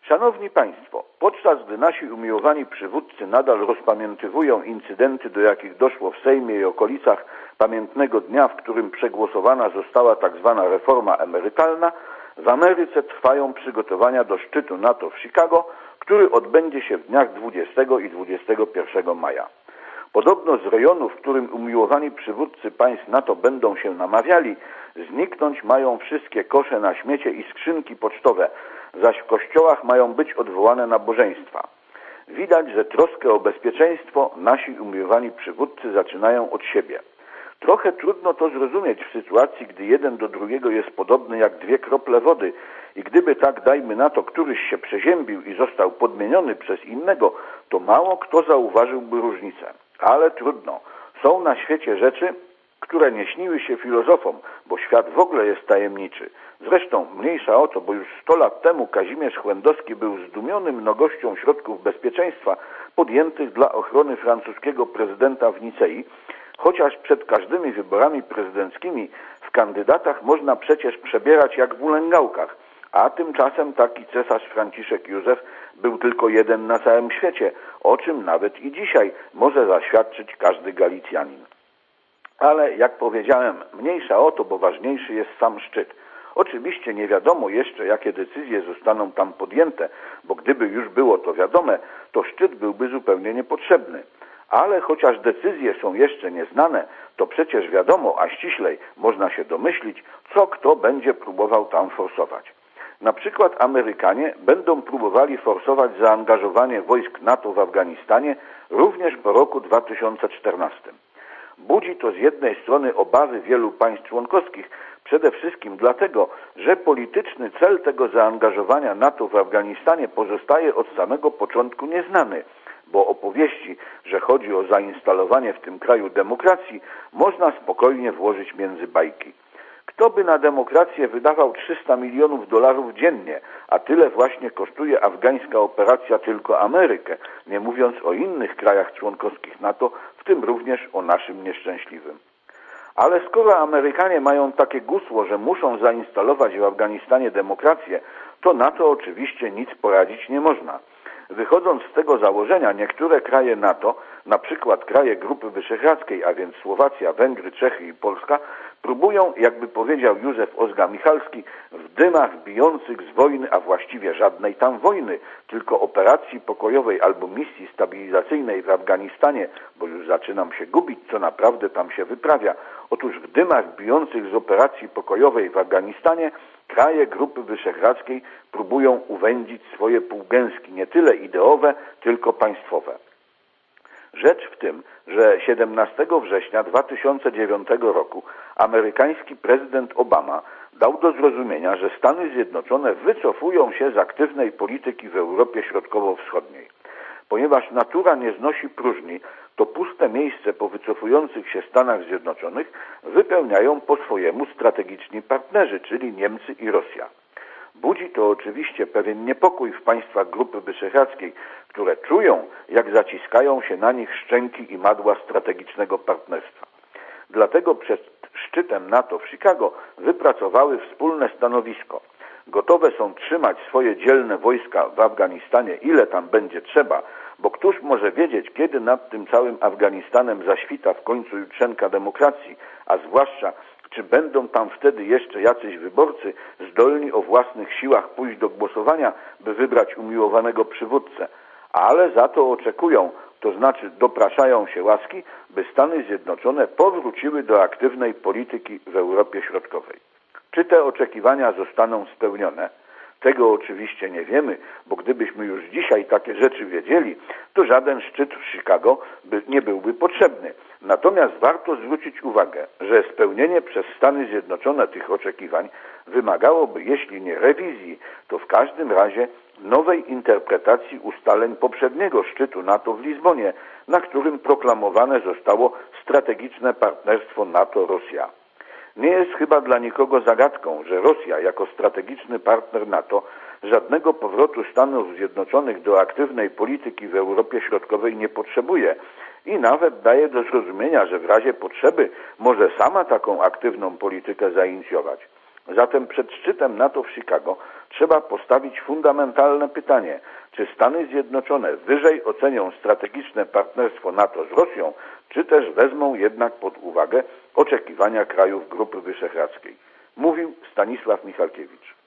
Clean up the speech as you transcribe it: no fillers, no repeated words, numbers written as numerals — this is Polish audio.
Szanowni Państwo, podczas gdy nasi umiłowani przywódcy nadal rozpamiętywują incydenty, do jakich doszło w Sejmie i okolicach pamiętnego dnia, w którym przegłosowana została tzw. reforma emerytalna, w Ameryce trwają przygotowania do szczytu NATO w Chicago, który odbędzie się w dniach 20 i 21 maja. Podobno z rejonu, w którym umiłowani przywódcy państw NATO będą się namawiali, zniknąć mają wszystkie kosze na śmiecie i skrzynki pocztowe, zaś w kościołach mają być odwołane nabożeństwa. Widać, że troskę o bezpieczeństwo nasi umiłowani przywódcy zaczynają od siebie. Trochę trudno to zrozumieć w sytuacji, gdy jeden do drugiego jest podobny jak dwie krople wody i gdyby tak, dajmy na to, któryś się przeziębił i został podmieniony przez innego, to mało kto zauważyłby różnicę. Ale trudno. Są na świecie rzeczy, które nie śniły się filozofom, bo świat w ogóle jest tajemniczy. Zresztą mniejsza o to, bo już 100 lat temu Kazimierz Chłendowski był zdumiony mnogością środków bezpieczeństwa podjętych dla ochrony francuskiego prezydenta w Nicei, chociaż przed każdymi wyborami prezydenckimi w kandydatach można przecież przebierać jak w ulęgałkach, a tymczasem taki cesarz Franciszek Józef był tylko jeden na całym świecie, o czym nawet i dzisiaj może zaświadczyć każdy Galicjanin. Ale jak powiedziałem, mniejsza o to, bo ważniejszy jest sam szczyt. Oczywiście nie wiadomo jeszcze, jakie decyzje zostaną tam podjęte, bo gdyby już było to wiadome, to szczyt byłby zupełnie niepotrzebny. Ale chociaż decyzje są jeszcze nieznane, to przecież wiadomo, a ściślej można się domyślić, co kto będzie próbował tam forsować. Na przykład Amerykanie będą próbowali forsować zaangażowanie wojsk NATO w Afganistanie również po roku 2014. Budzi to z jednej strony obawy wielu państw członkowskich, przede wszystkim dlatego, że polityczny cel tego zaangażowania NATO w Afganistanie pozostaje od samego początku nieznany, bo opowieści, że chodzi o zainstalowanie w tym kraju demokracji, można spokojnie włożyć między bajki. Kto by na demokrację wydawał $300 milionów dziennie, a tyle właśnie kosztuje afgańska operacja tylko Amerykę, nie mówiąc o innych krajach członkowskich NATO, w tym również o naszym nieszczęśliwym. Ale skoro Amerykanie mają takie gusło, że muszą zainstalować w Afganistanie demokrację, to na to oczywiście nic poradzić nie można. Wychodząc z tego założenia, niektóre kraje NATO, na przykład kraje Grupy Wyszehradzkiej, a więc Słowacja, Węgry, Czechy i Polska, próbują, jakby powiedział Józef Ozga Michalski, w dymach bijących z wojny, a właściwie żadnej tam wojny, tylko operacji pokojowej albo misji stabilizacyjnej w Afganistanie, bo już zaczynam się gubić, co naprawdę tam się wyprawia. Otóż w dymach bijących z operacji pokojowej w Afganistanie kraje Grupy Wyszehradzkiej próbują uwędzić swoje półgęstki, nie tyle ideowe, tylko państwowe. Rzecz w tym, że 17 września 2009 roku amerykański prezydent Obama dał do zrozumienia, że Stany Zjednoczone wycofują się z aktywnej polityki w Europie Środkowo-Wschodniej. Ponieważ natura nie znosi próżni, to puste miejsce po wycofujących się Stanach Zjednoczonych wypełniają po swojemu strategiczni partnerzy, czyli Niemcy i Rosja. Budzi to oczywiście pewien niepokój w państwach Grupy Wyszehradzkiej, które czują, jak zaciskają się na nich szczęki i madła strategicznego partnerstwa. Dlatego przed szczytem NATO w Chicago wypracowały wspólne stanowisko. Gotowe są trzymać swoje dzielne wojska w Afganistanie, ile tam będzie trzeba, bo któż może wiedzieć, kiedy nad tym całym Afganistanem zaświta w końcu jutrzenka demokracji, a zwłaszcza czy będą tam wtedy jeszcze jacyś wyborcy zdolni o własnych siłach pójść do głosowania, by wybrać umiłowanego przywódcę. Ale za to oczekują, to znaczy dopraszają się łaski, by Stany Zjednoczone powróciły do aktywnej polityki w Europie Środkowej. Czy te oczekiwania zostaną spełnione? Tego oczywiście nie wiemy, bo gdybyśmy już dzisiaj takie rzeczy wiedzieli, to żaden szczyt w Chicago nie byłby potrzebny. Natomiast warto zwrócić uwagę, że spełnienie przez Stany Zjednoczone tych oczekiwań wymagałoby, jeśli nie rewizji, to w każdym razie nowej interpretacji ustaleń poprzedniego szczytu NATO w Lizbonie, na którym proklamowane zostało strategiczne partnerstwo NATO-Rosja. Nie jest chyba dla nikogo zagadką, że Rosja jako strategiczny partner NATO żadnego powrotu Stanów Zjednoczonych do aktywnej polityki w Europie Środkowej nie potrzebuje i nawet daje do zrozumienia, że w razie potrzeby może sama taką aktywną politykę zainicjować. Zatem przed szczytem NATO w Chicago trzeba postawić fundamentalne pytanie, czy Stany Zjednoczone wyżej ocenią strategiczne partnerstwo NATO z Rosją, czy też wezmą jednak pod uwagę oczekiwania krajów Grupy Wyszehradzkiej. Mówił Stanisław Michalkiewicz.